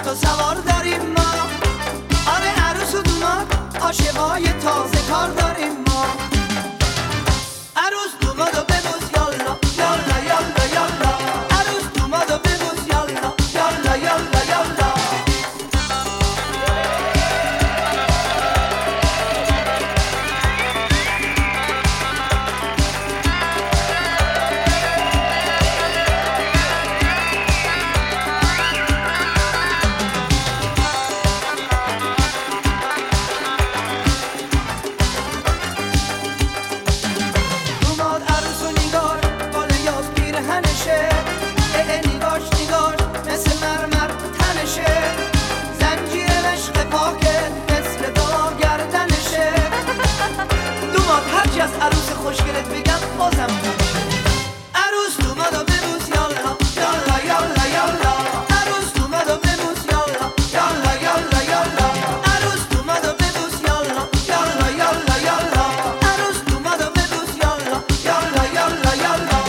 صد تا سوار داریم ما. آره عروس اومد، عاشقای تازه کار داریم ما. عروس اومد و ببوس یالا یالا یالا یالا. عروس اومد و ببوس یالا یالا یالا یالا. عروس خوشگلت بگم بازم عروس اومد و ببوس یالا یالا یالا یالا. عروس اومد و ببوس یالا یالا یالا یالا. عروس اومد و ببوس یالا یالا یالا یالا. عروس اومد و ببوس یالا یالا یالا یالا.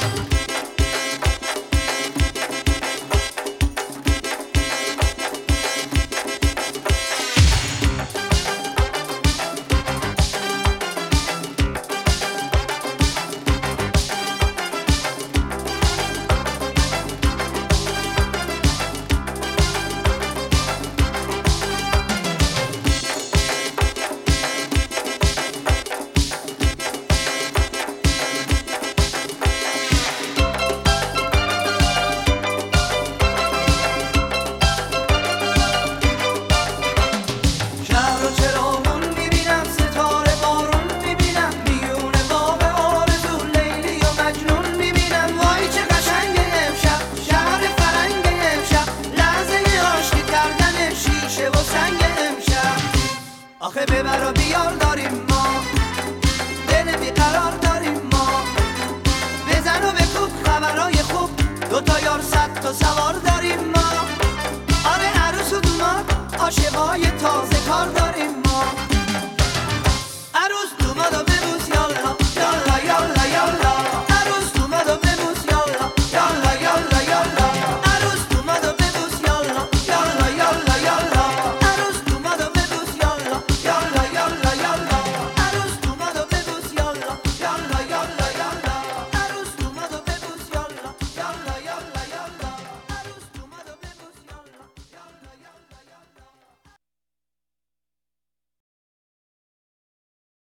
آخه ببر و بیار داریم ما، دل بیقرار داریم ما. بزن و بکوب خبرای خوب، دوتا یار صد تا سوار داریم ما.